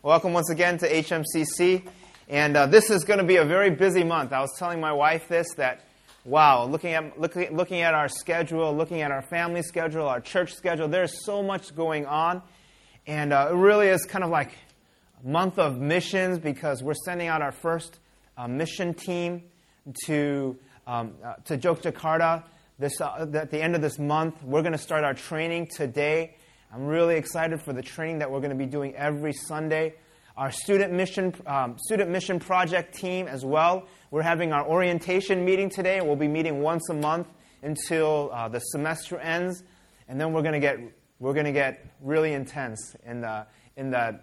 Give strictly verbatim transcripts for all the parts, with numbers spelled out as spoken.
Welcome once again to H M C C. And uh, this is going to be a very busy month. I was telling my wife this, that, wow, looking at, looking, looking at our schedule, looking at our family schedule, our church schedule, there's so much going on. And uh, it really is kind of like a month of missions because we're sending out our first uh, mission team to, um, uh, to Yogyakarta this, uh, at the end of this month. We're going to start our training today. I'm really excited for the training that we're going to be doing every Sunday. Our student mission um, student mission project team as well. We're having our orientation meeting today. We'll be meeting once a month until uh, the semester ends, and then we're going to get we're going to get really intense in the in the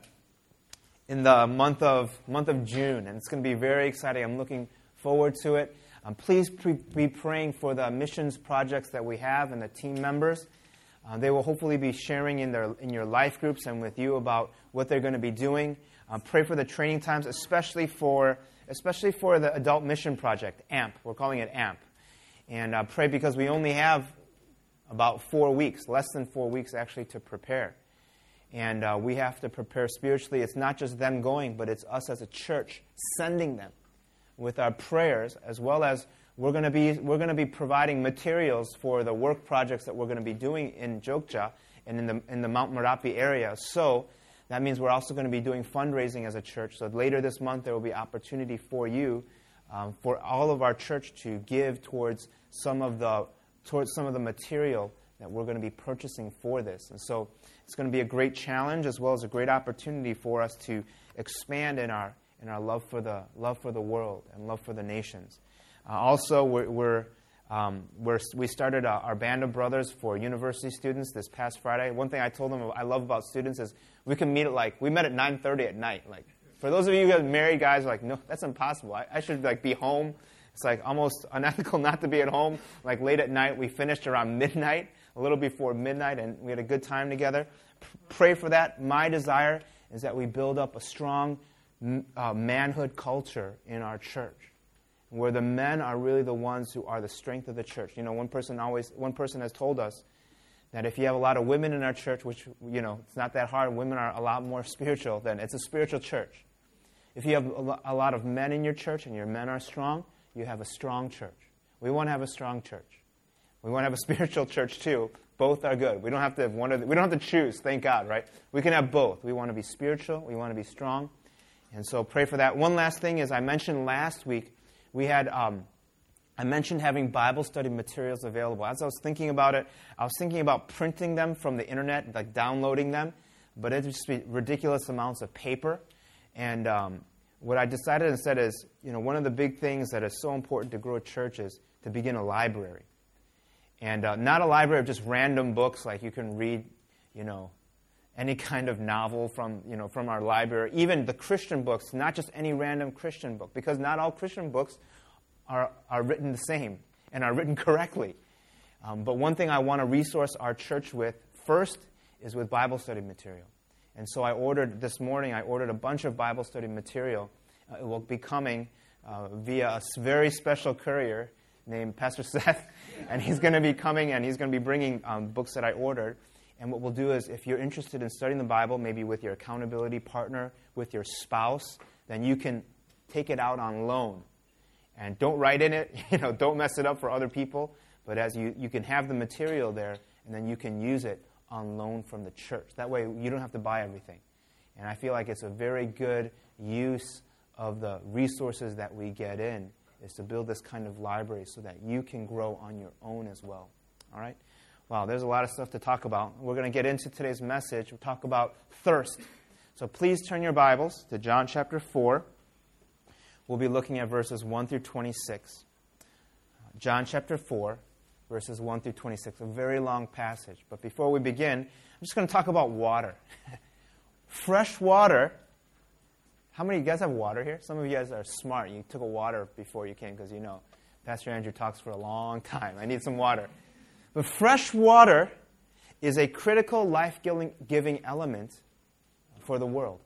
in the month of month of June, and it's going to be very exciting. I'm looking forward to it. Um, please pre- be praying for the missions projects that we have and the team members. Uh, they will hopefully be sharing in their in your life groups and with you about what they're going to be doing. Uh, pray for the training times, especially for especially for the Adult Mission Project, A M P. We're calling it A M P. And uh, pray because we only have about four weeks, less than four weeks actually to prepare. And uh, we have to prepare spiritually. It's not just them going, but it's us as a church sending them with our prayers, as well as We're going to be we're going to be providing materials for the work projects that we're going to be doing in Jogja and in the in the Mount Merapi area. So that means we're also going to be doing fundraising as a church. So later this month there will be opportunity for you, um, for all of our church to give towards some of the towards some of the material that we're going to be purchasing for this. And so it's going to be a great challenge as well as a great opportunity for us to expand in our in our love for the love for the world and love for the nations. Uh, also, we're, we're, um, we're, we started uh, our Band of Brothers for university students this past Friday. One thing I told them I love about students is we can meet at like, we met at nine thirty at night. Like, for those of you who are married guys, are like, no, that's impossible. I, I should like be home. It's like almost unethical not to be at home. Like late at night, we finished around midnight, a little before midnight, and we had a good time together. P- pray for that. My desire is that we build up a strong uh, manhood culture in our church, where the men are really the ones who are the strength of the church. You know, one person always, one person has told us that if you have a lot of women in our church, which, you know, it's not that hard, women are a lot more spiritual, then it's a spiritual church. If you have a lot of men in your church and your men are strong, you have a strong church. We want to have a strong church. We want to have a spiritual church too. Both are good. We don't have to have one of the, we don't have to choose, thank God, right? We can have both. We want to be spiritual. We want to be strong. And so pray for that. One last thing is I mentioned last week, We had, um, I mentioned having Bible study materials available. As I was thinking about it, I was thinking about printing them from the internet, like downloading them, but it would just be ridiculous amounts of paper. And um, what I decided instead is, you know, one of the big things that is so important to grow a church is to begin a library. And uh, not a library of just random books, like you can read, you know, any kind of novel from, you know, from our library, even the Christian books, not just any random Christian book, because not all Christian books are, are written the same and are written correctly. Um, but one thing I want to resource our church with first is with Bible study material. And so I ordered, this morning, I ordered a bunch of Bible study material. Uh, it will be coming uh, via a very special courier named Pastor Seth, and he's going to be coming and he's going to be bringing um, books that I ordered. And what we'll do is, if you're interested in studying the Bible, maybe with your accountability partner, with your spouse, then you can take it out on loan. And don't write in it, you know, don't mess it up for other people. But as you, you can have the material there, and then you can use it on loan from the church. That way, you don't have to buy everything. And I feel like it's a very good use of the resources that we get in, is to build this kind of library so that you can grow on your own as well. All right? Wow, there's a lot of stuff to talk about. We're going to get into today's message. We'll talk about thirst. So please turn your Bibles to John chapter four. We'll be looking at verses one through twenty-six. John chapter four, verses one through twenty-six. A very long passage. But before we begin, I'm just going to talk about water. Fresh water. How many of you guys have water here? Some of you guys are smart. You took a water before you came because you know Pastor Andrew talks for a long time. I need some water. But fresh water is a critical life-giving element for the world.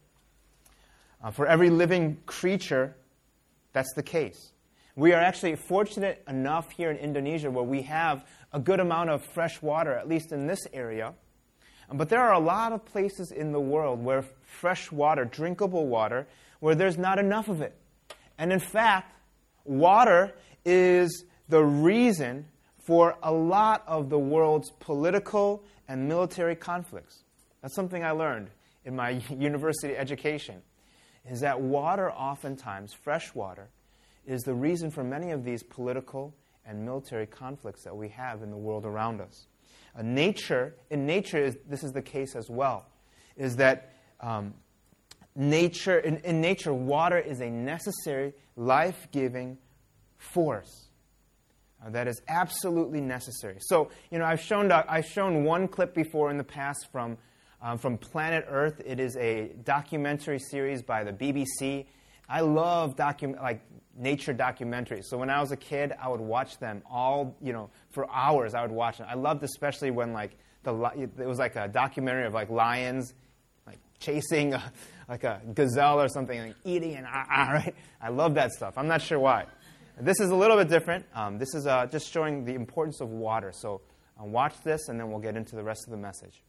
Uh, for every living creature, that's the case. We are actually fortunate enough here in Indonesia where we have a good amount of fresh water, at least in this area. But there are a lot of places in the world where fresh water, drinkable water, where there's not enough of it. And in fact, water is the reason for a lot of the world's political and military conflicts. That's something I learned in my university education, is that water oftentimes, fresh water, is the reason for many of these political and military conflicts that we have in the world around us. Uh, nature, in nature, is, this is the case as well, is that um, nature, in, in nature, water is a necessary, life-giving force uh, that is absolutely necessary. So, you know, I've shown uh, I've shown one clip before in the past from um, from Planet Earth. It is a documentary series by the B B C. I love docu- like nature documentaries. So when I was a kid, I would watch them all, you know, for hours. I would watch them. I loved especially when like the it was like a documentary of like lions, like chasing a, like a gazelle or something, like eating and ah, ah, right. I love that stuff. I'm not sure why. This is a little bit different. Um, this is uh, just showing the importance of water. So uh, watch this, and then we'll get into the rest of the message.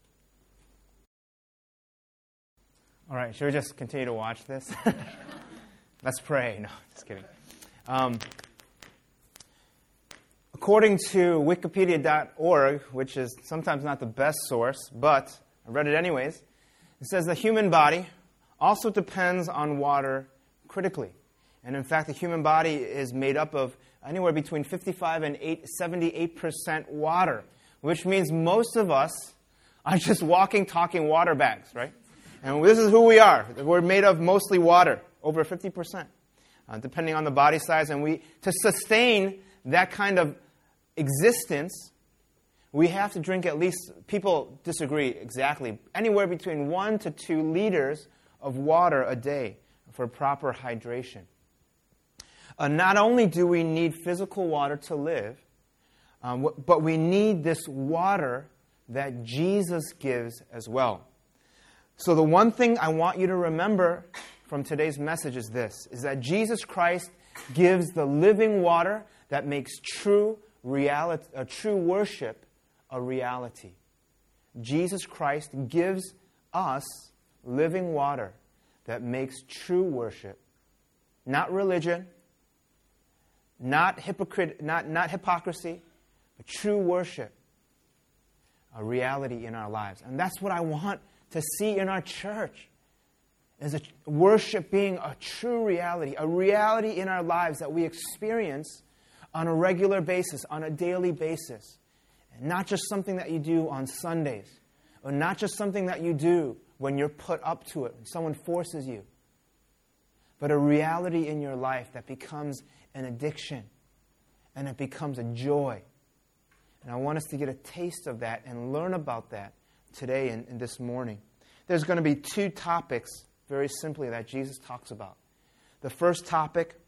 All right, should we just continue to watch this? Let's pray. No, just kidding. Um, according to wikipedia dot org, which is sometimes not the best source, but I read it anyways, it says the human body also depends on water critically. And in fact, the human body is made up of anywhere between fifty-five and seventy-eight percent water, which means most of us are just walking, talking water bags, right? And this is who we are. We're made of mostly water, over fifty percent, uh, depending on the body size. And we, to sustain that kind of existence, we have to drink at least, people disagree exactly, anywhere between one to two liters of water a day for proper hydration. Uh, not only do we need physical water to live, um, but we need this water that Jesus gives as well. So the one thing I want you to remember from today's message is this, is that Jesus Christ gives the living water that makes true reality, uh, true worship a reality. Jesus Christ gives us living water that makes true worship, not religion, not hypocrite, not, not hypocrisy, but true worship, a reality in our lives. And that's what I want to see in our church, is a worship being a true reality, a reality in our lives that we experience on a regular basis, on a daily basis. And not just something that you do on Sundays, or not just something that you do when you're put up to it, when someone forces you, but a reality in your life that becomes an addiction, and it becomes a joy. And I want us to get a taste of that and learn about that today and, and this morning. There's going to be two topics, very simply, that Jesus talks about. The first topic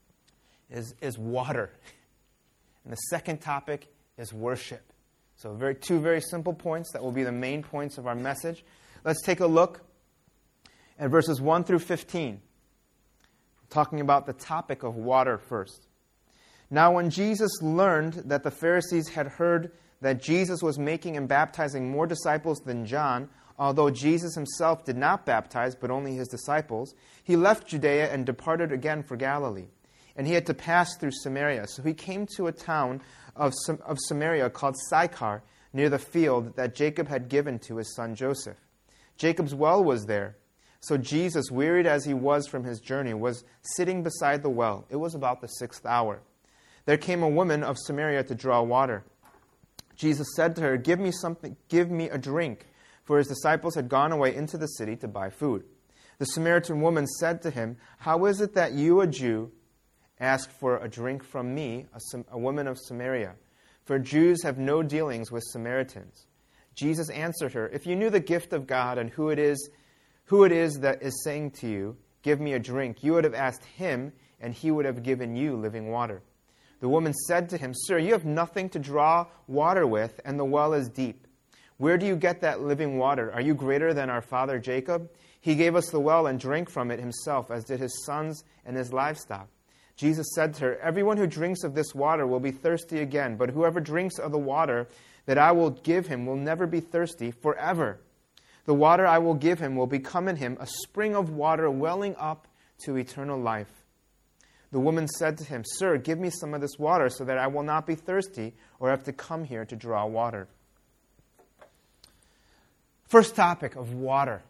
is, is water. And the second topic is worship. So very, two very simple points that will be the main points of our message. Let's take a look at verses one through fifteen. Talking about the topic of water first. Now when Jesus learned that the Pharisees had heard that Jesus was making and baptizing more disciples than John, although Jesus himself did not baptize, but only his disciples, he left Judea and departed again for Galilee. And he had to pass through Samaria. So he came to a town of, of Samaria called Sychar, near the field that Jacob had given to his son Joseph. Jacob's well was there. So Jesus, wearied as he was from his journey, was sitting beside the well. It was about the sixth hour. There came a woman of Samaria to draw water. Jesus said to her, "Give me something, give me a drink," for his disciples had gone away into the city to buy food. The Samaritan woman said to him, "How is it that you, a Jew, ask for a drink from me, a, Sam- a woman of Samaria? For Jews have no dealings with Samaritans." Jesus answered her, "If you knew the gift of God and who it is Who it is that is saying to you, 'Give me a drink,' you would have asked him, and he would have given you living water." The woman said to him, "Sir, you have nothing to draw water with, and the well is deep. Where do you get that living water? Are you greater than our father Jacob? He gave us the well and drank from it himself, as did his sons and his livestock." Jesus said to her, "Everyone who drinks of this water will be thirsty again, but whoever drinks of the water that I will give him will never be thirsty forever. The water I will give him will become in him a spring of water welling up to eternal life." The woman said to him, "Sir, give me some of this water so that I will not be thirsty or have to come here to draw water." First topic of water.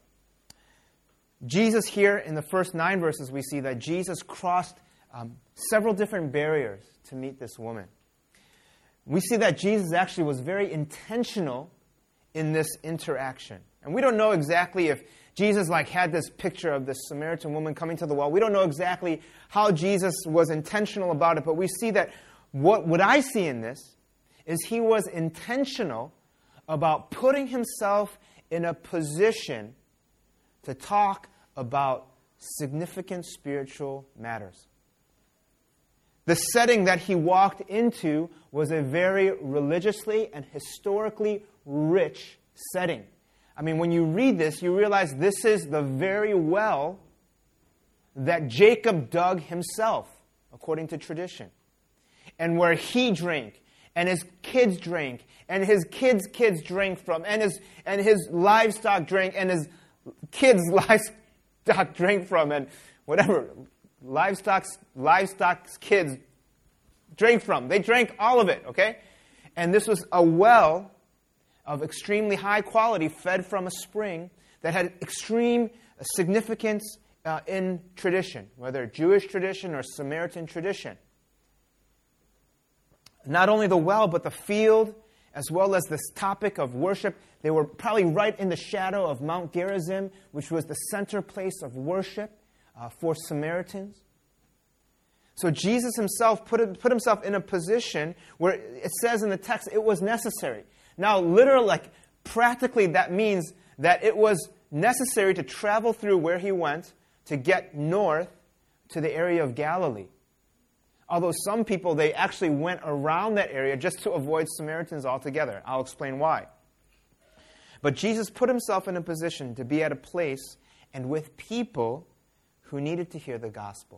Jesus here, in the first nine verses, we see that Jesus crossed um, several different barriers to meet this woman. We see that Jesus actually was very intentional in this interaction. And we don't know exactly if Jesus like had this picture of this Samaritan woman coming to the well. We don't know exactly how Jesus was intentional about it, but we see that what, what I see in this is he was intentional about putting himself in a position to talk about significant spiritual matters. The setting that he walked into was a very religiously and historically rich setting. I mean, when you read this, you realize this is the very well that Jacob dug himself, according to tradition, and where he drank, and his kids drank, and his kids' kids drank from, and his and his livestock drank, and his kids' livestock drank from, and whatever livestock's livestock's kids drank from. They drank all of it, okay? And this was a well of extremely high quality, fed from a spring that had extreme significance uh, in tradition, whether Jewish tradition or Samaritan tradition. Not only the well, but the field, as well as this topic of worship. They were probably right in the shadow of Mount Gerizim, which was the center place of worship uh, for Samaritans. So Jesus himself put, it, put himself in a position where it says in the text it was necessary. Now, literally, like, practically that means that it was necessary to travel through where he went to get north to the area of Galilee. Although some people, they actually went around that area just to avoid Samaritans altogether. I'll explain why. But Jesus put himself in a position to be at a place and with people who needed to hear the gospel.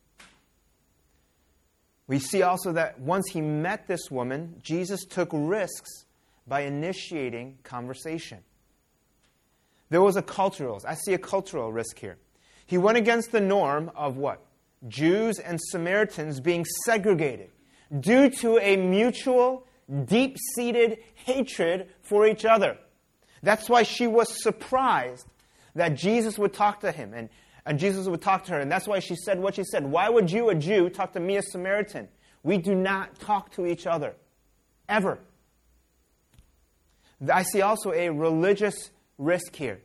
We see also that once he met this woman, Jesus took risks by initiating conversation. There was a cultural, I see a cultural risk here. He went against the norm of what? Jews and Samaritans being segregated due to a mutual, deep-seated hatred for each other. That's why she was surprised that Jesus would talk to him, and, and Jesus would talk to her. And that's why she said what she said. Why would you, a Jew, talk to me, a Samaritan? We do not talk to each other, ever. I see also a religious risk here.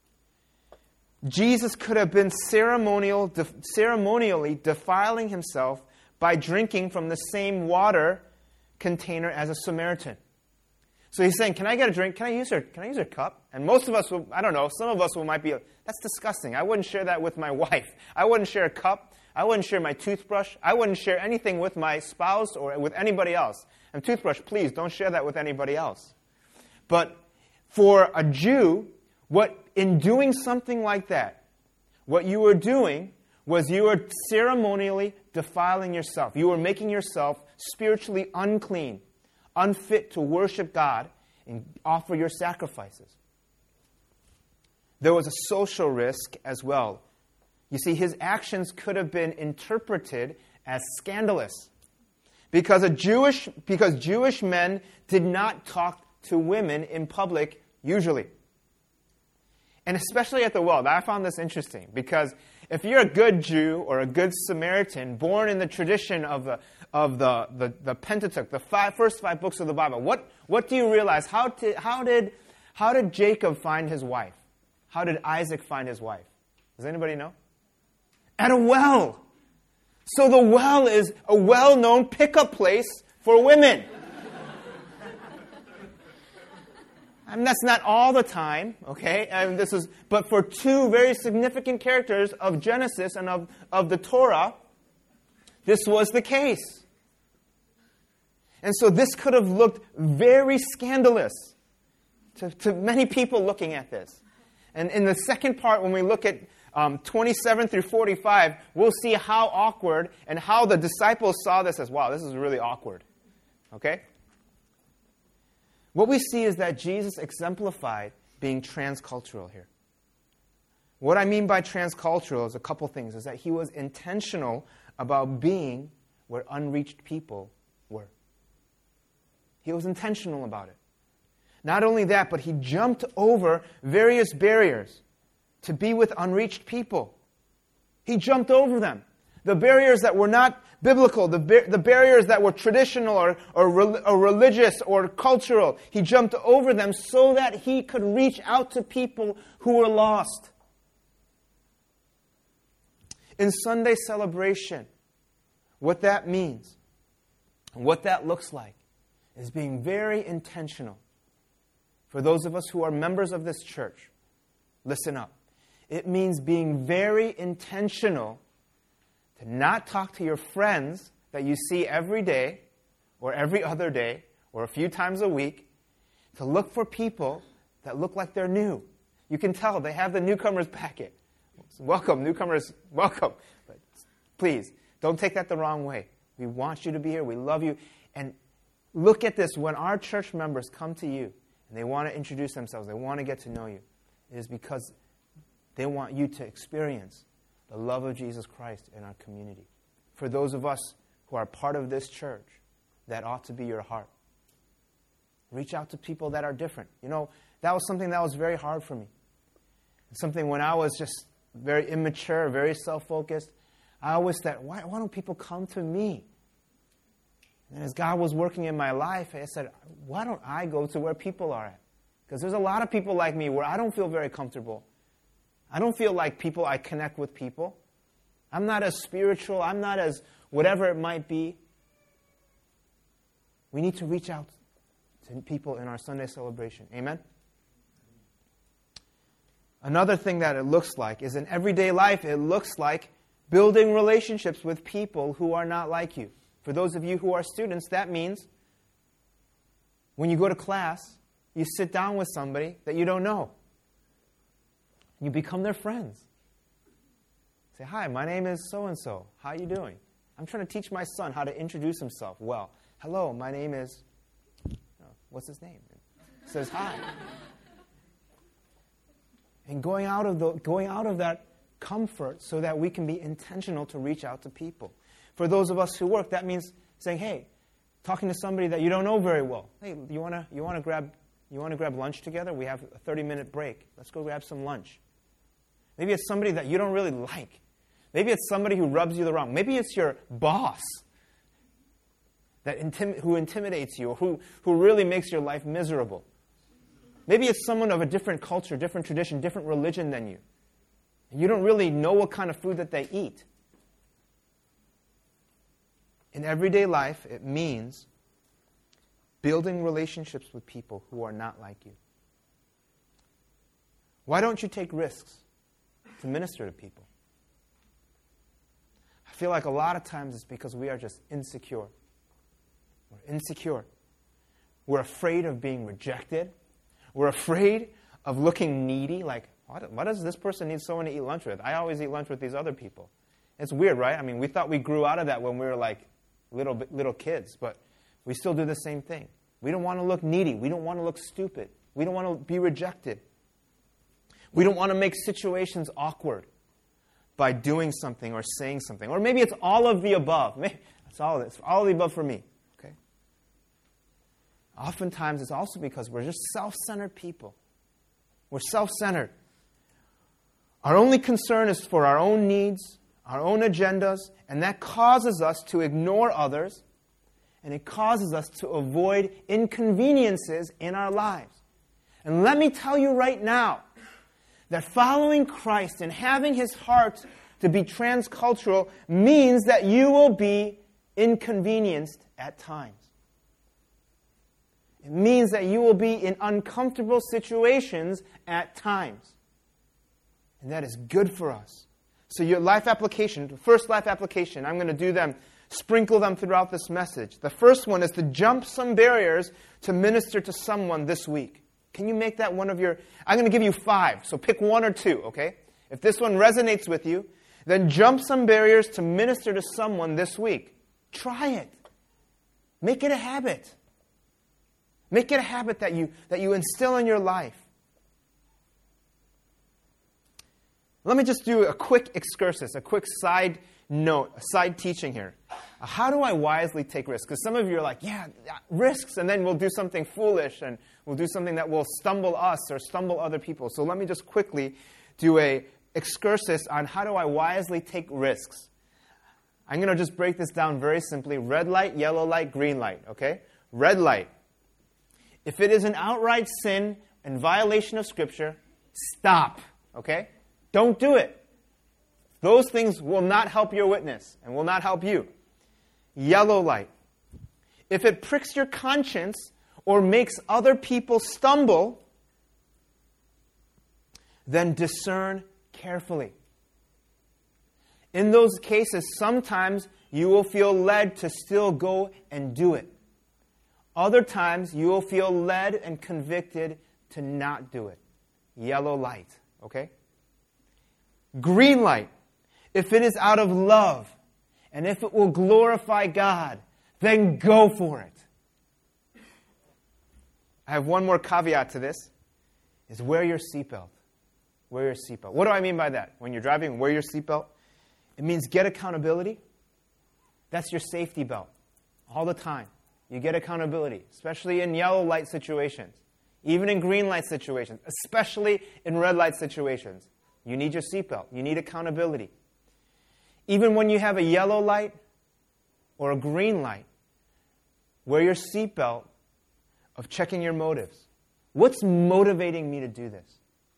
Jesus could have been ceremonial, de- ceremonially defiling himself by drinking from the same water container as a Samaritan. So he's saying, can I get a drink? Can I use her, can I use her cup? And most of us, will, I don't know, some of us will might be, that's disgusting. I wouldn't share that with my wife. I wouldn't share a cup. I wouldn't share my toothbrush. I wouldn't share anything with my spouse or with anybody else. And toothbrush, please, don't share that with anybody else. But for a Jew, what in doing something like that, what you were doing was you were ceremonially defiling yourself. You were making yourself spiritually unclean, unfit to worship God and offer your sacrifices. There was a social risk as well. You see, his actions could have been interpreted as scandalous because a Jewish because Jewish men did not talk to women in public usually. And especially at the well. I found this interesting because if you're a good Jew or a good Samaritan born in the tradition of the of the, the, the Pentateuch, the five, first five books of the Bible, what, what do you realize? How did, how did how did Jacob find his wife? How did Isaac find his wife? Does anybody know? At a well. So the well is a well-known pickup place for women. I mean, that's not all the time, okay? And this is, but for two very significant characters of Genesis and of, of the Torah, this was the case. And so this could have looked very scandalous to, to many people looking at this. And in the second part, when we look at um, twenty-seven through forty-five, we'll see how awkward and how the disciples saw this as, wow, this is really awkward. Okay? What we see is that Jesus exemplified being transcultural here. What I mean by transcultural is a couple things, is that he was intentional about being where unreached people were. He was intentional about it. Not only that, but he jumped over various barriers to be with unreached people. He jumped over them. The barriers that were not biblical, the, bar- the barriers that were traditional or, or, re- or religious or cultural, he jumped over them so that he could reach out to people who were lost. In Sunday celebration, what that means, what that looks like, is being very intentional. For those of us who are members of this church, listen up. It means being very intentional to not talk to your friends that you see every day or every other day or a few times a week, to look for people that look like they're new. You can tell they have the newcomer's packet. Welcome, newcomers, welcome. But please, don't take that the wrong way. We want you to be here. We love you. And look at this. When our church members come to you and they want to introduce themselves, they want to get to know you, it is because they want you to experience the love of Jesus Christ in our community. For those of us who are part of this church, that ought to be your heart. Reach out to people that are different. You know, that was something that was very hard for me. Something when I was just very immature, very self-focused, I always thought, why, why don't people come to me? And as God was working in my life, I said, why don't I go to where people are at? Because there's a lot of people like me where I don't feel very comfortable. I don't feel like people, I connect with people. I'm not as spiritual. I'm not as whatever it might be. We need to reach out to people in our Sunday celebration. Amen? Another thing that it looks like is in everyday life, it looks like building relationships with people who are not like you. For those of you who are students, that means when you go to class, you sit down with somebody that you don't know. You become their friends. Say, hi, my name is so-and-so. How are you doing? I'm trying to teach my son how to introduce himself well. Hello, my name is, oh, what's his name? He says hi. And going out of the going out of that comfort so that we can be intentional to reach out to people. For those of us who work, that means saying, hey, talking to somebody that you don't know very well. Hey, you wanna you wanna grab you wanna grab lunch together? We have a thirty-minute break. Let's go grab some lunch. Maybe it's somebody that you don't really like. Maybe it's somebody who rubs you the wrong. Maybe it's your boss that intim- who intimidates you or who, who really makes your life miserable. Maybe it's someone of a different culture, different tradition, different religion than you. And you don't really know what kind of food that they eat. In everyday life, it means building relationships with people who are not like you. Why don't you take risks to minister to people? I feel like a lot of times it's because we are just insecure. We're insecure. We're afraid of being rejected. We're afraid of looking needy. Like, what, why does this person need someone to eat lunch with? I always eat lunch with these other people. It's weird, right? I mean, we thought we grew out of that when we were like little little kids, but we still do the same thing. We don't want to look needy. We don't want to look stupid. We don't want to be rejected. We don't want to make situations awkward by doing something or saying something. Or maybe it's all of the above. Maybe it's all, it's all of the above for me. Okay. Oftentimes it's also because we're just self-centered people. We're self-centered. Our only concern is for our own needs, our own agendas, and that causes us to ignore others, and it causes us to avoid inconveniences in our lives. And let me tell you right now, that following Christ and having His heart to be transcultural means that you will be inconvenienced at times. It means that you will be in uncomfortable situations at times. And that is good for us. So your life application, the first life application, I'm going to do them, sprinkle them throughout this message. The first one is to jump some barriers to minister to someone this week. Can you make that one of your... I'm going to give you five, so pick one or two, okay? If this one resonates with you, then jump some barriers to minister to someone this week. Try it. Make it a habit. Make it a habit that you, that you instill in your life. Let me just do a quick excursus, a quick side note, a side teaching here. How do I wisely take risks? Because some of you are like, yeah, risks, and then we'll do something foolish, and we'll do something that will stumble us or stumble other people. So let me just quickly do a excursus on how do I wisely take risks. I'm going to just break this down very simply. Red light, yellow light, green light, okay? Red light. If it is an outright sin and violation of Scripture, stop, okay? Don't do it. Those things will not help your witness and will not help you. Yellow light. If it pricks your conscience or makes other people stumble, then discern carefully. In those cases, sometimes you will feel led to still go and do it. Other times, you will feel led and convicted to not do it. Yellow light, okay? Green light. If it is out of love, and if it will glorify God, then go for it. I have one more caveat to this, is wear your seatbelt. Wear your seatbelt. What do I mean by that? When you're driving, wear your seatbelt. It means get accountability. That's your safety belt. All the time. You get accountability, especially in yellow light situations, even in green light situations, especially in red light situations. You need your seatbelt. You need accountability. Even when you have a yellow light or a green light, wear your seatbelt of checking your motives. What's motivating me to do this?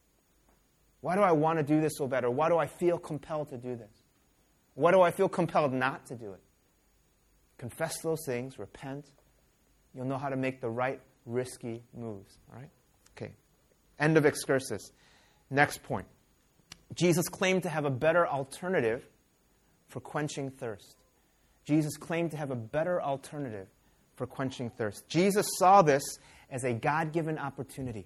Why do I want to do this so bad? Or why do I feel compelled to do this? Why do I feel compelled not to do it? Confess those things, repent. You'll know how to make the right risky moves. All right? Okay. End of excursus. Next point. Jesus claimed to have a better alternative for quenching thirst. Jesus claimed to have a better alternative for quenching thirst. Jesus saw this as a God-given opportunity.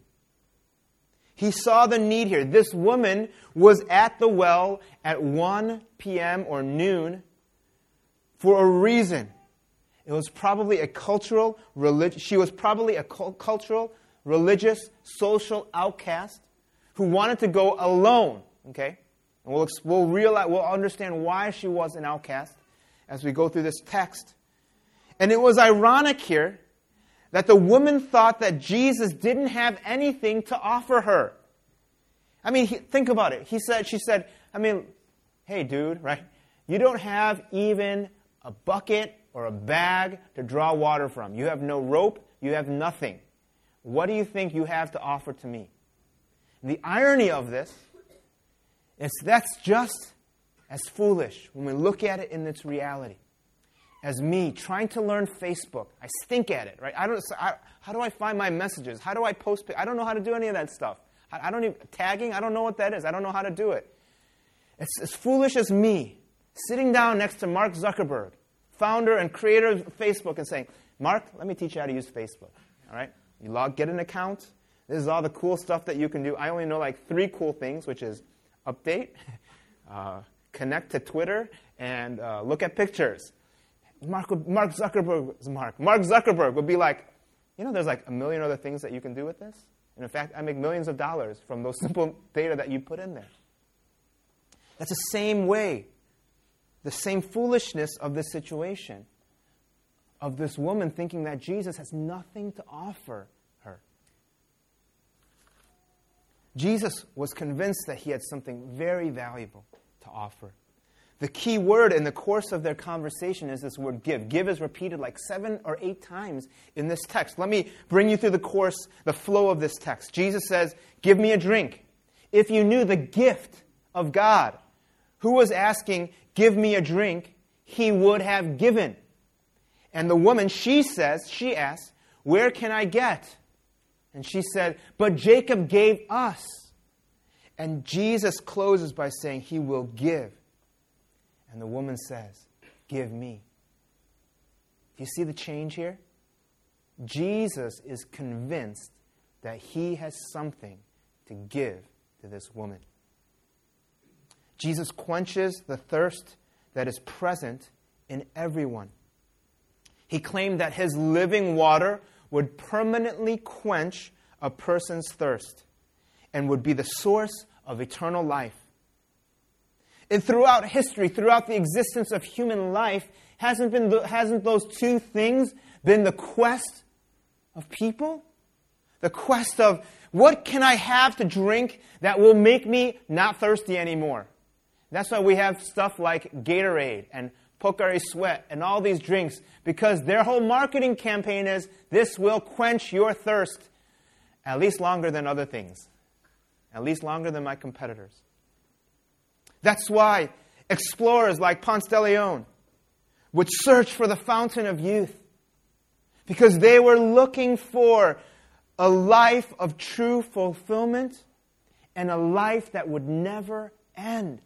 He saw the need here. This woman was at the well at one p.m. or noon for a reason. It was probably a cultural, relig- she was probably a cu- cultural, religious, social outcast who wanted to go alone. Okay? And we'll, we'll realize, we'll understand why she was an outcast as we go through this text. And it was ironic here that the woman thought that Jesus didn't have anything to offer her. I mean, he, think about it. He said, she said, I mean, hey, dude, right? You don't have even a bucket or a bag to draw water from. You have no rope. You have nothing. What do you think you have to offer to me? The irony of this is that's just as foolish when we look at it in its reality as me trying to learn Facebook. I stink at it, right? I don't. I, how do I find my messages? How do I post? I don't know how to do any of that stuff. I, I don't even tagging. I don't know what that is. I don't know how to do it. It's as foolish as me sitting down next to Mark Zuckerberg, founder and creator of Facebook, and saying, "Mark, let me teach you how to use Facebook." All right, you log, get an account. This is all the cool stuff that you can do. I only know like three cool things, which is update, uh, connect to Twitter, and uh, look at pictures. Mark, Mark Zuckerberg is Mark. Mark Zuckerberg would be like, you know, there's like a million other things that you can do with this. And in fact, I make millions of dollars from those simple data that you put in there. That's the same way, the same foolishness of this situation, of this woman thinking that Jesus has nothing to offer her. Jesus was convinced that he had something very valuable to offer. The key word in the course of their conversation is this word give. Give is repeated like seven or eight times in this text. Let me bring you through the course, the flow of this text. Jesus says, give me a drink. If you knew the gift of God, who was asking, give me a drink, he would have given. And the woman, she says, she asks, where can I get? And she said, but Jacob gave us. And Jesus closes by saying, he will give. And the woman says, give me. Do you see the change here? Jesus is convinced that he has something to give to this woman. Jesus quenches the thirst that is present in everyone. He claimed that his living water would permanently quench a person's thirst and would be the source of eternal life. And throughout history, throughout the existence of human life, hasn't been the, hasn't those two things been the quest of people? The quest of, what can I have to drink that will make me not thirsty anymore? That's why we have stuff like Gatorade and Pocari Sweat and all these drinks, because their whole marketing campaign is, this will quench your thirst at least longer than other things, at least longer than my competitors. That's why explorers like Ponce de Leon would search for the fountain of youth, because they were looking for a life of true fulfillment and a life that would never end.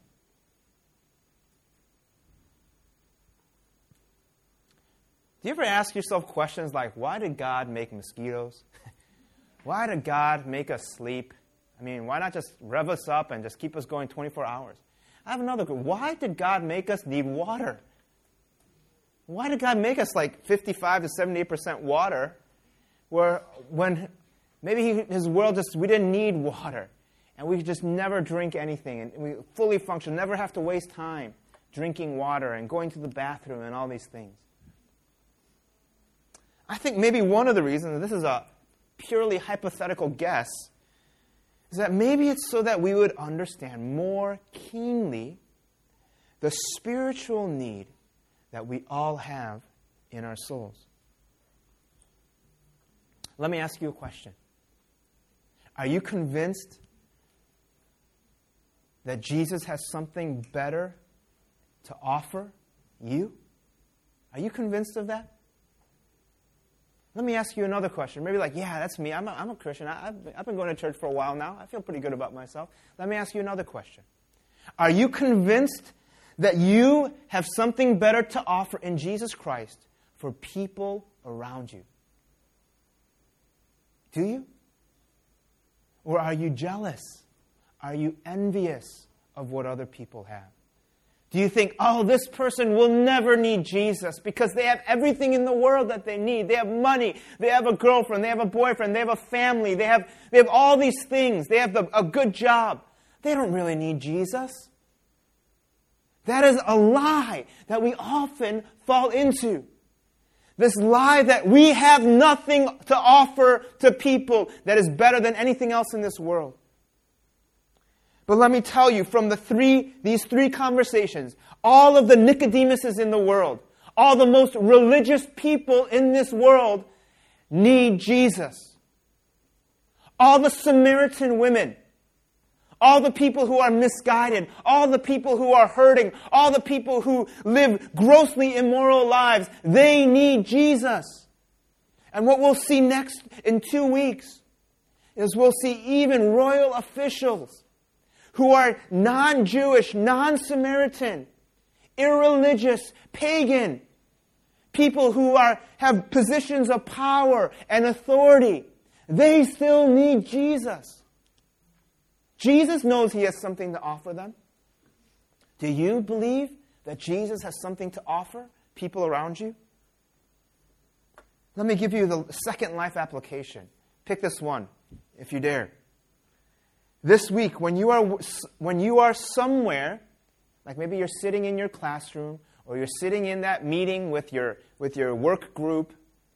Do you ever ask yourself questions like, why did God make mosquitoes? Why did God make us sleep? I mean, why not just rev us up and just keep us going twenty-four hours? I have another question. Why did God make us need water? Why did God make us like fifty-five to seventy-eight percent water, where when maybe he, his world just, we didn't need water, and we could just never drink anything, and we fully function, never have to waste time drinking water and going to the bathroom and all these things? I think maybe one of the reasons, and this is a purely hypothetical guess, is that maybe it's so that we would understand more keenly the spiritual need that we all have in our souls. Let me ask you a question. Are you convinced that Jesus has something better to offer you? Are you convinced of that? Let me ask you another question. Maybe like, yeah, that's me. I'm a, I'm a Christian. I, I've, I've been going to church for a while now. I feel pretty good about myself. Let me ask you another question. Are you convinced that you have something better to offer in Jesus Christ for people around you? Do you? Or are you jealous? Are you envious of what other people have? Do you think, oh, this person will never need Jesus because they have everything in the world that they need? They have money, they have a girlfriend, they have a boyfriend, they have a family, they have, they have all these things, they have the, a good job. They don't really need Jesus. That is a lie that we often fall into. This lie that we have nothing to offer to people that is better than anything else in this world. But let me tell you, from the three, these three conversations, all of the Nicodemuses in the world, all the most religious people in this world need Jesus. All the Samaritan women, all the people who are misguided, all the people who are hurting, all the people who live grossly immoral lives, they need Jesus. And what we'll see next in two weeks is we'll see even royal officials who are non-Jewish, non-Samaritan, irreligious, pagan, people who are have positions of power and authority, they still need Jesus. Jesus knows he has something to offer them. Do you believe that Jesus has something to offer people around you? Let me give you the second life application. Pick this one, if you dare. This week, when you are when you are somewhere, like maybe you're sitting in your classroom, or you're sitting in that meeting with your with your work group,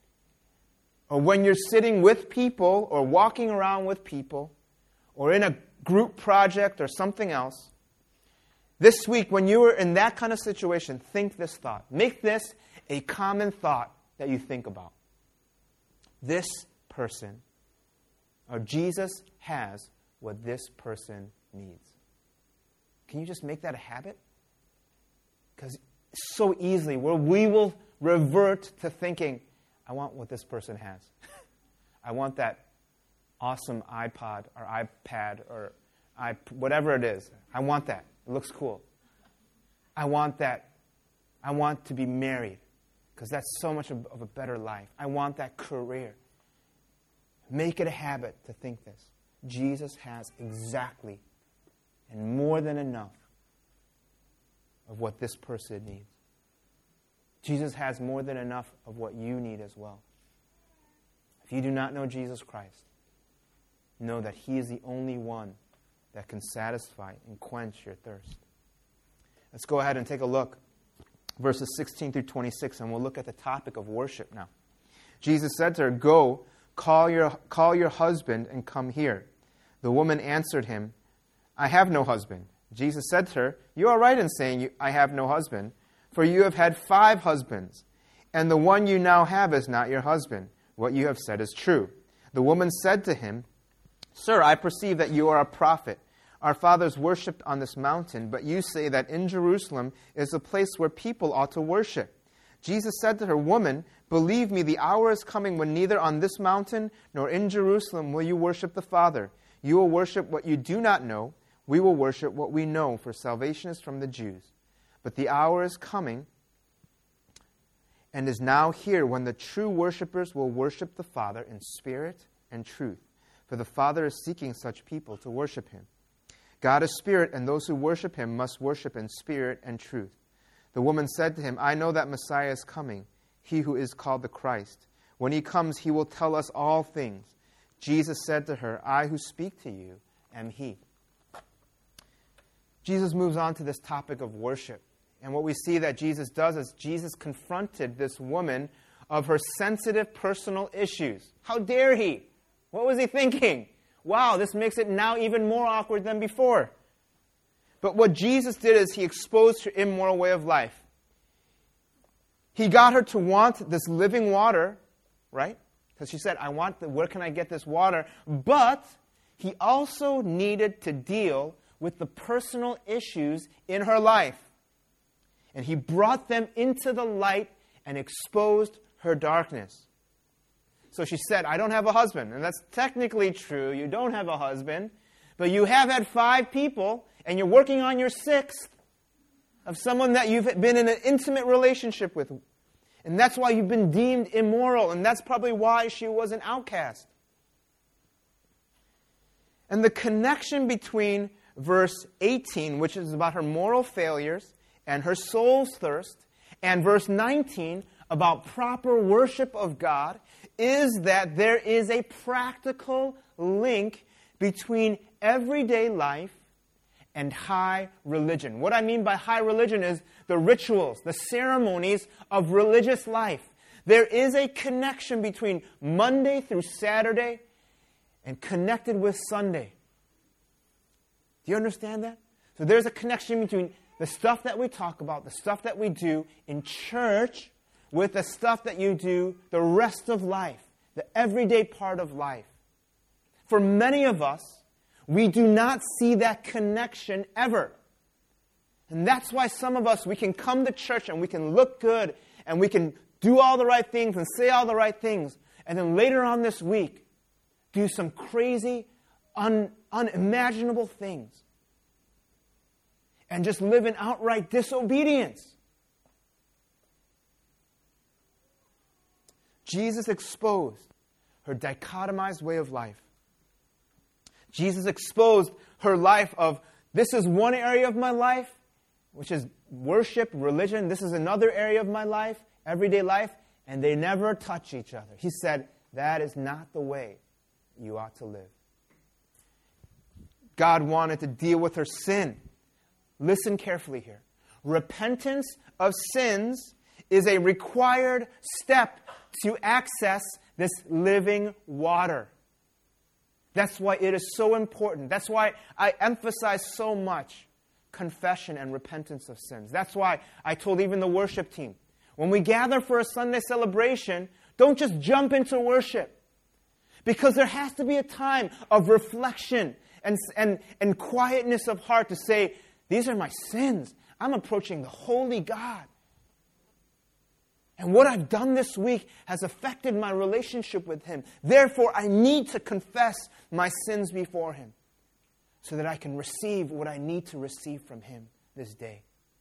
or when you're sitting with people, or walking around with people, or in a group project or something else, this week, when you are in that kind of situation, think this thought. Make this a common thought that you think about. This person, or Jesus has what this person needs. Can you just make that a habit? Because so easily, where we will revert to thinking, I want what this person has. I want that awesome iPod or iPad or iP- whatever it is. I want that. It looks cool. I want that. I want to be married because that's so much of, of a better life. I want that career. Make it a habit to think this. Jesus has exactly and more than enough of what this person needs. Jesus has more than enough of what you need as well. If If you do not know Jesus Christ, know that He is the only one that can satisfy and quench your thirst. Let's go ahead and take a look. Verses sixteen through twenty-six, and we'll look at the topic of worship now. Jesus said to her, "Go, call your, call your husband and come here." The woman answered him, "I have no husband." Jesus said to her, "You are right in saying, 'I have no husband,' for you have had five husbands, and the one you now have is not your husband. What you have said is true." The woman said to him, "Sir, I perceive that you are a prophet. Our fathers worshipped on this mountain, but you say that in Jerusalem is a place where people ought to worship." Jesus said to her, "Woman, believe me, the hour is coming when neither on this mountain nor in Jerusalem will you worship the Father. You will worship what you do not know. We will worship what we know, for salvation is from the Jews. But the hour is coming and is now here when the true worshipers will worship the Father in spirit and truth. For the Father is seeking such people to worship Him. God is spirit, and those who worship Him must worship in spirit and truth." The woman said to him, "I know that Messiah is coming, He who is called the Christ. When He comes, He will tell us all things." Jesus said to her, "I who speak to you am He." Jesus moves on to this topic of worship. And what we see that Jesus does is Jesus confronted this woman of her sensitive personal issues. How dare He? What was He thinking? Wow, this makes it now even more awkward than before. But what Jesus did is He exposed her immoral way of life. He got her to want this living water, right? Because she said, I want, the, where can I get this water? But He also needed to deal with the personal issues in her life. And He brought them into the light and exposed her darkness. So she said, "I don't have a husband." And that's technically true. You don't have a husband. But you have had five people, and you're working on your sixth of someone that you've been in an intimate relationship with. And that's why you've been deemed immoral. And that's probably why she was an outcast. And the connection between verse eighteen, which is about her moral failures and her soul's thirst, and verse nineteen, about proper worship of God, is that there is a practical link between everyday life and high religion. What I mean by high religion is the rituals, the ceremonies of religious life. There is a connection between Monday through Saturday and connected with Sunday. Do you understand that? So there's a connection between the stuff that we talk about, the stuff that we do in church, with the stuff that you do the rest of life, the everyday part of life. For many of us, we do not see that connection ever. And that's why some of us, we can come to church and we can look good and we can do all the right things and say all the right things. And then later on this week, do some crazy, un, unimaginable things. And just live in outright disobedience. Jesus exposed her dichotomized way of life. Jesus exposed her life of, this is one area of my life, which is worship, religion. This is another area of my life, everyday life, and they never touch each other. He said, that is not the way you ought to live. God wanted to deal with her sin. Listen carefully here. Repentance of sins is a required step to access this living water. That's why it is so important. That's why I emphasize so much confession and repentance of sins. That's why I told even the worship team, when we gather for a Sunday celebration, don't just jump into worship. Because there has to be a time of reflection and, and, and quietness of heart to say, these are my sins. I'm approaching the holy God. And what I've done this week has affected my relationship with Him. Therefore, I need to confess my sins before Him so that I can receive what I need to receive from Him this day.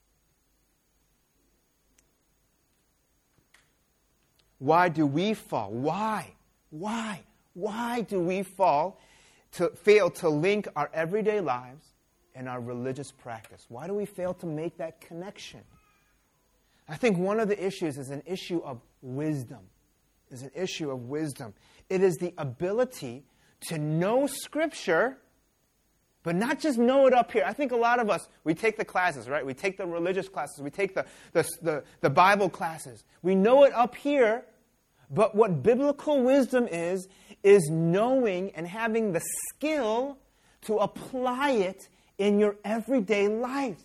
Why do we fall? Why? Why? Why do we fall to fail to link our everyday lives and our religious practice? Why do we fail to make that connection? I think one of the issues is an issue of wisdom. is an issue of wisdom. It is the ability to know Scripture, but not just know it up here. I think a lot of us, we take the classes, right? We take the religious classes. We take the, the, the, the Bible classes. We know it up here, but what biblical wisdom is, is knowing and having the skill to apply it in your everyday life.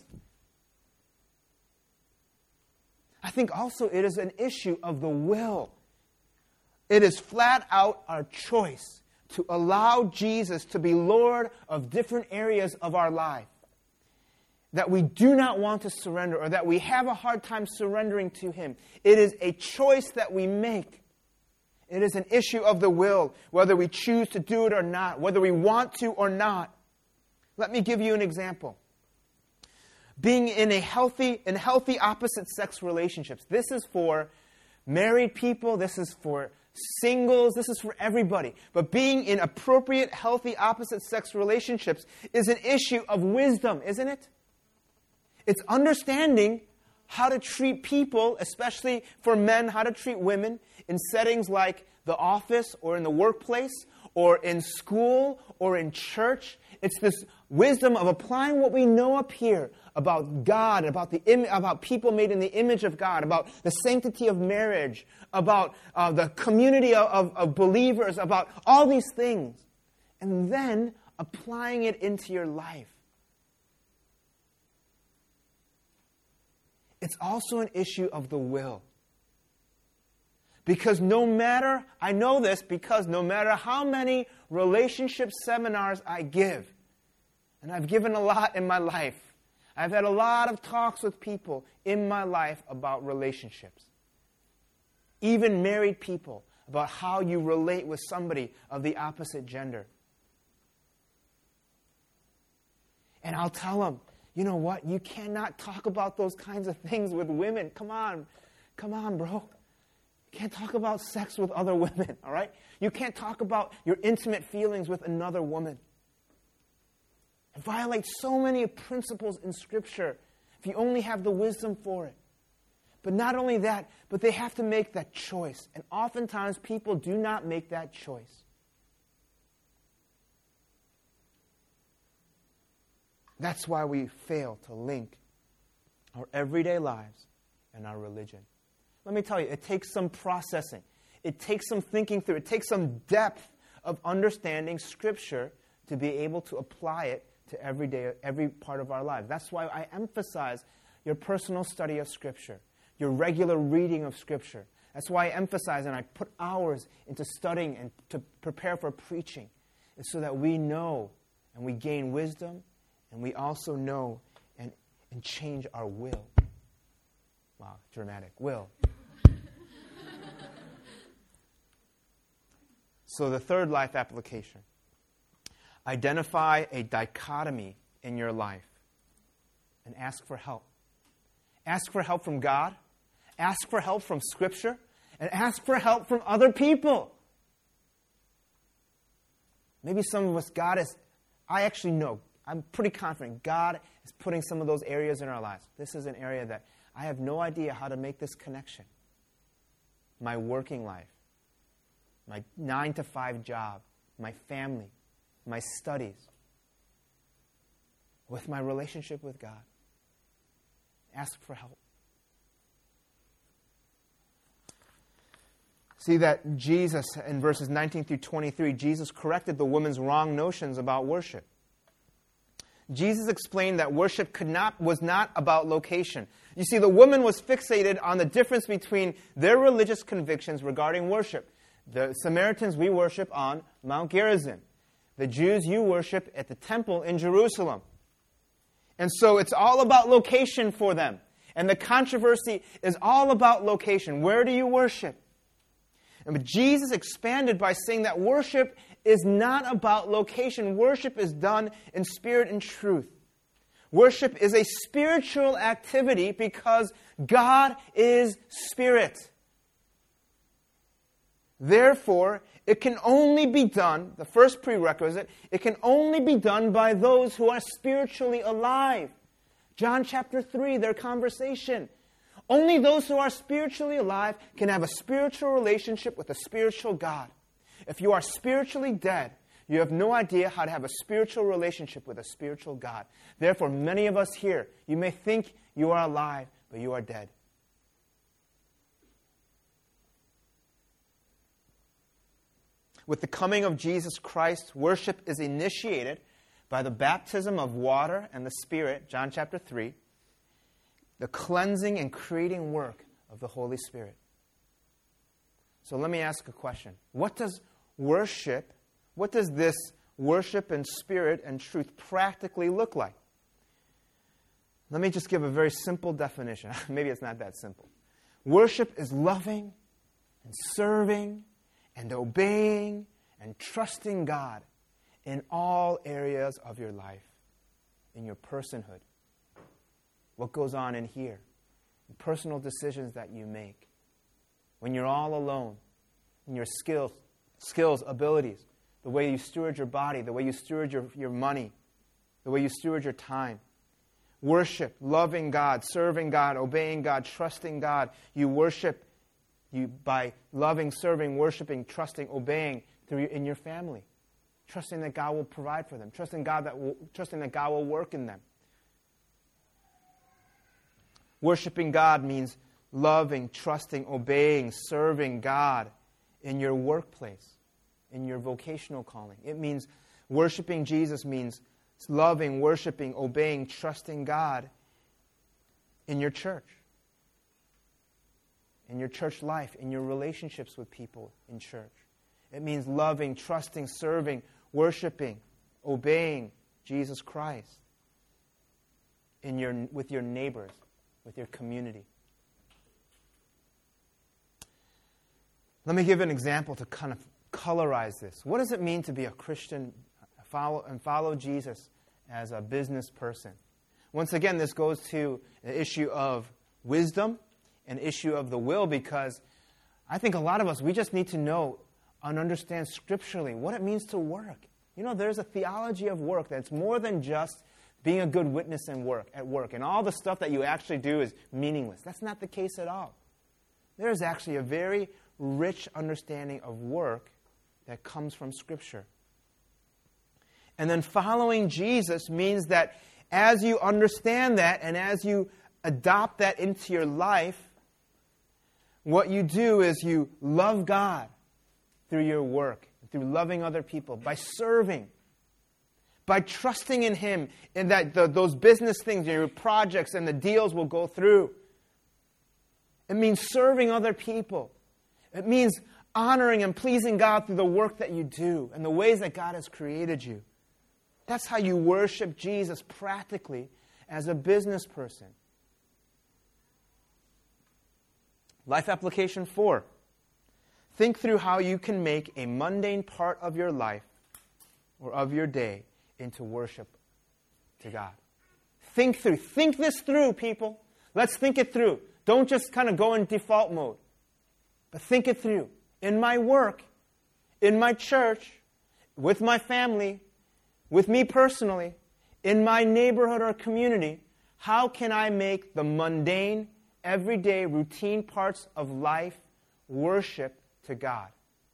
I think also it is an issue of the will. It is flat out our choice to allow Jesus to be Lord of different areas of our life that we do not want to surrender or that we have a hard time surrendering to Him. It is a choice that we make. It is an issue of the will, whether we choose to do it or not, whether we want to or not. Let me give you an example. Being in a healthy, in healthy opposite sex relationships. This is for married people. This is for singles. This is for everybody. But being in appropriate, healthy opposite sex relationships is an issue of wisdom, isn't it? It's understanding how to treat people, especially for men, how to treat women in settings like the office or in the workplace or in school or in church. It's this wisdom of applying what we know up here about God, about the Im- about people made in the image of God, about the sanctity of marriage, about uh, the community of, of, of believers, about all these things, and then applying it into your life. It's also an issue of the will. Because no matter, I know this because no matter how many relationship seminars I give, and I've given a lot in my life, I've had a lot of talks with people in my life about relationships. Even married people, about how you relate with somebody of the opposite gender. And I'll tell them, you know what? You cannot talk about those kinds of things with women. Come on. Come on, bro. You can't talk about sex with other women, all right? You can't talk about your intimate feelings with another woman. It violates so many principles in Scripture if you only have the wisdom for it. But not only that, but they have to make that choice. And oftentimes people do not make that choice. That's why we fail to link our everyday lives and our religion. Let me tell you, it takes some processing. It takes some thinking through. It takes some depth of understanding Scripture to be able to apply it to every day, every part of our lives. That's why I emphasize your personal study of Scripture, your regular reading of Scripture. That's why I emphasize and I put hours into studying and to prepare for preaching. It's so that we know and we gain wisdom and we also know and, and change our will. Wow, dramatic. Will. So the third life application. Identify a dichotomy in your life and ask for help. Ask for help from God. Ask for help from Scripture. And ask for help from other people. Maybe some of us, God is, I actually know, I'm pretty confident God is putting some of those areas in our lives. This is an area that I have no idea how to make this connection. My working life, my nine to five job, my family, my studies, with my relationship with God. Ask for help. See that Jesus, in verses nineteen through twenty-three, Jesus corrected the woman's wrong notions about worship. Jesus explained that worship could not, was not about location. You see, the woman was fixated on the difference between their religious convictions regarding worship. The Samaritans, we worship on Mount Gerizim. The Jews, you worship at the temple in Jerusalem. And so it's all about location for them. And the controversy is all about location. Where do you worship? And but Jesus expanded by saying that worship is not about location. Worship is done in spirit and truth. Worship is a spiritual activity because God is spirit. Therefore, it can only be done, the first prerequisite, it can only be done by those who are spiritually alive. John chapter three, their conversation. Only those who are spiritually alive can have a spiritual relationship with a spiritual God. If you are spiritually dead, you have no idea how to have a spiritual relationship with a spiritual God. Therefore, many of us here, you may think you are alive, but you are dead. With the coming of Jesus Christ, worship is initiated by the baptism of water and the Spirit, John chapter three, the cleansing and creating work of the Holy Spirit. So let me ask a question. What does worship, what does this worship in spirit and truth practically look like? Let me just give a very simple definition. Maybe it's not that simple. Worship is loving and serving and obeying and trusting God in all areas of your life, in your personhood, what goes on in here, personal decisions that you make, when you're all alone, in your skills, skills, abilities, the way you steward your body, the way you steward your, your money, the way you steward your time. Worship, loving God, serving God, obeying God, trusting God. You worship you by loving, serving, worshiping, trusting, obeying through in your family. Trusting that God will provide for them. Trusting God that will, trusting that God will work in them. Worshiping God means loving, trusting, obeying, serving God in your workplace, in your vocational calling. It means worshiping Jesus means loving, worshiping, obeying, trusting God in your church, in your church life, in your relationships with people in church. It means loving, trusting, serving, worshiping, obeying Jesus Christ in your, with your neighbors, with your community. Let me give an example to kind of colorize this. What does it mean to be a Christian follow, and follow Jesus as a business person? Once again, this goes to the issue of wisdom, an issue of the will, because I think a lot of us, we just need to know and understand scripturally what it means to work. You know, there's a theology of work that's more than just being a good witness in work, at work. And all the stuff that you actually do is meaningless. That's not the case at all. There is actually a very rich understanding of work that comes from Scripture. And then following Jesus means that as you understand that and as you adopt that into your life, what you do is you love God through your work, through loving other people, by serving, by trusting in Him, and that the, those business things, your projects and the deals will go through. It means serving other people. It means honoring and pleasing God through the work that you do and the ways that God has created you. That's how you worship Jesus practically as a business person. Life application four. Think through how you can make a mundane part of your life or of your day into worship to God. Think through. Think this through, people. Let's think it through. Don't just kind of go in default mode. But think it through. In my work, in my church, with my family, with me personally, in my neighborhood or community, how can I make the mundane, everyday, routine parts of life worship to God?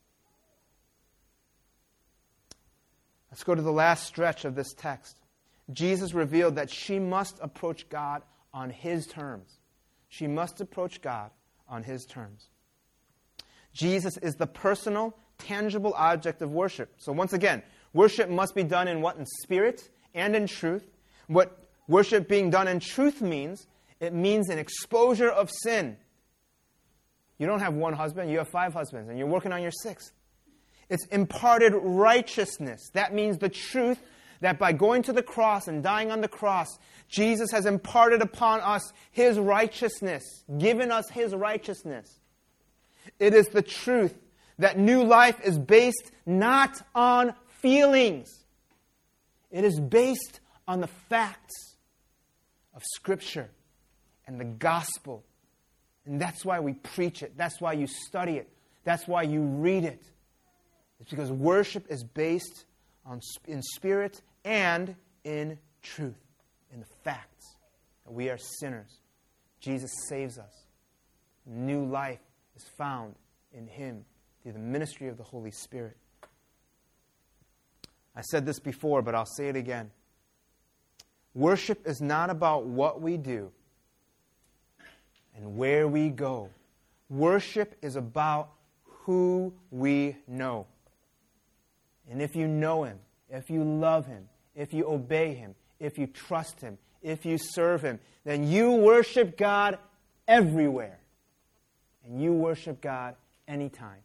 Let's go to the last stretch of this text. Jesus revealed that she must approach God on His terms. She must approach God on His terms. Jesus is the personal, tangible object of worship. So once again, worship must be done in what? In spirit and in truth. What worship being done in truth means, it means an exposure of sin. You don't have one husband, you have five husbands, and you're working on your sixth. It's imparted righteousness. That means the truth that by going to the cross and dying on the cross, Jesus has imparted upon us His righteousness, given us His righteousness. It is the truth that new life is based not on feelings. It is based on the facts of Scripture and the gospel. And that's why we preach it. That's why you study it. That's why you read it. It's because worship is based on in spirit and in truth, in the facts that we are sinners. Jesus saves us. New life is found in Him through the ministry of the Holy Spirit. I said this before, but I'll say it again. Worship is not about what we do and where we go. Worship is about who we know. And if you know Him, if you love Him, if you obey Him, if you trust Him, if you serve Him, then you worship God everywhere. And you worship God anytime.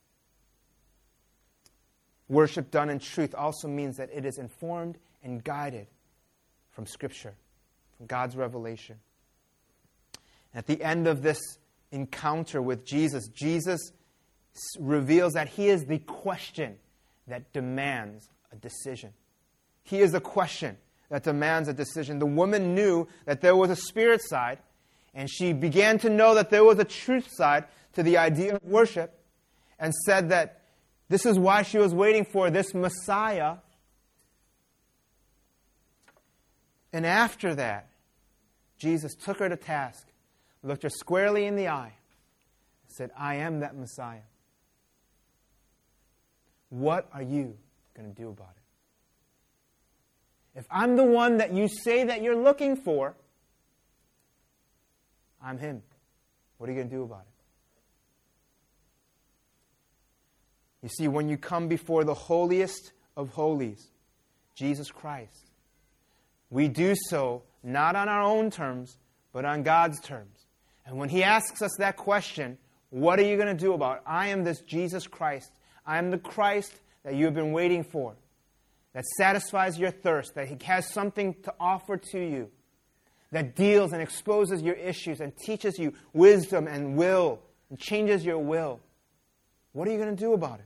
Worship done in truth also means that it is informed and guided from Scripture, from God's revelation. At the end of this encounter with Jesus, Jesus reveals that He is the question that demands a decision. He is the question that demands a decision. The woman knew that there was a spirit side, and she began to know that there was a truth side to the idea of worship, and said that this is why she was waiting for this Messiah. And after that, Jesus took her to task, looked her squarely in the eye, and said, I am that Messiah. What are you going to do about it? If I'm the one that you say that you're looking for, I'm Him. What are you going to do about it? You see, when you come before the holiest of holies, Jesus Christ, we do so not on our own terms, but on God's terms. And when He asks us that question, what are you going to do about it? I am this Jesus Christ. I am the Christ that you have been waiting for, that satisfies your thirst, that He has something to offer to you, that deals and exposes your issues and teaches you wisdom and will and changes your will. What are you going to do about it?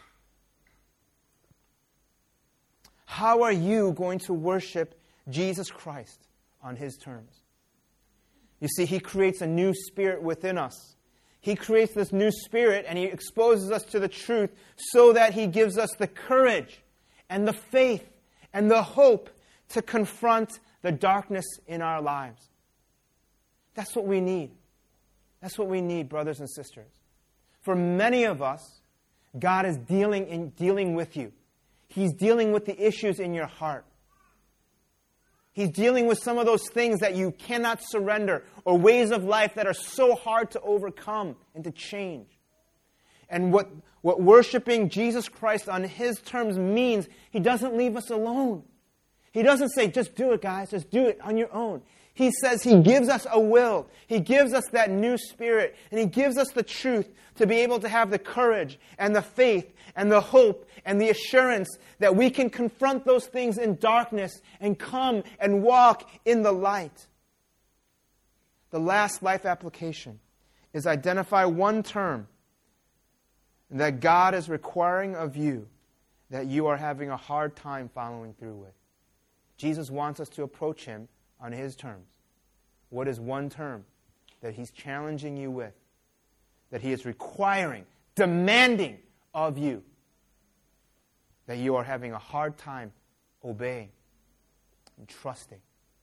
How are you going to worship Jesus Christ on His terms? You see, He creates a new spirit within us. He creates this new spirit and He exposes us to the truth so that He gives us the courage and the faith and the hope to confront the darkness in our lives. That's what we need. That's what we need, brothers and sisters. For many of us, God is dealing in dealing with you. He's dealing with the issues in your heart. He's dealing with some of those things that you cannot surrender, or ways of life that are so hard to overcome and to change. And what, what worshiping Jesus Christ on His terms means, He doesn't leave us alone. He doesn't say, just do it, guys, just do it on your own. He says He gives us a will. He gives us that new spirit. And He gives us the truth to be able to have the courage and the faith and the hope and the assurance that we can confront those things in darkness and come and walk in the light. The last life application is identify one term that God is requiring of you that you are having a hard time following through with. Jesus wants us to approach Him on His terms. What is one term that He's challenging you with, that He is requiring, demanding of you, that you are having a hard time obeying and trusting?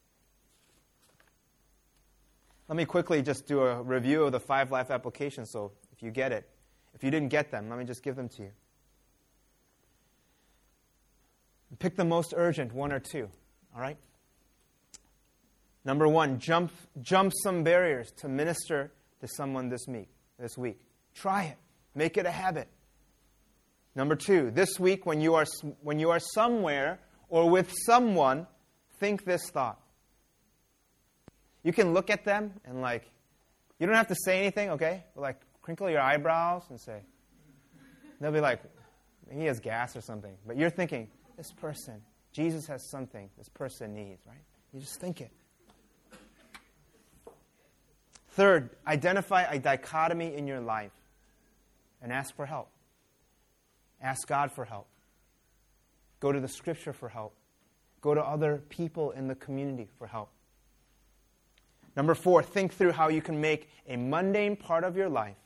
Let me quickly just do a review of the five life applications, so if you get it. If you didn't get them, let me just give them to you. Pick the most urgent, one or two. All right? Number one, jump jump some barriers to minister to someone this week. This week. Try it. Make it a habit. Number two, this week when you are when you are somewhere or with someone, think this thought. You can look at them and like, you don't have to say anything, okay? But like, crinkle your eyebrows and say, they'll be like, he has gas or something. But you're thinking, this person, Jesus has something this person needs, right? You just think it. Third, identify a dichotomy in your life and ask for help. Ask God for help. Go to the Scripture for help. Go to other people in the community for help. Number four, think through how you can make a mundane part of your life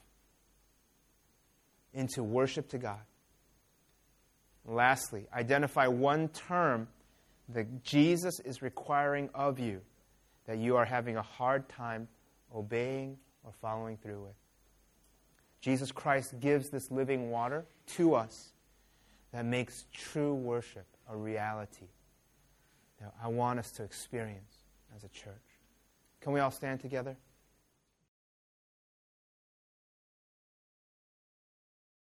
into worship to God. Lastly, identify one term that Jesus is requiring of you that you are having a hard time obeying or following through with. Jesus Christ gives this living water to us that makes true worship a reality that I want us to experience as a church. Can we all stand together?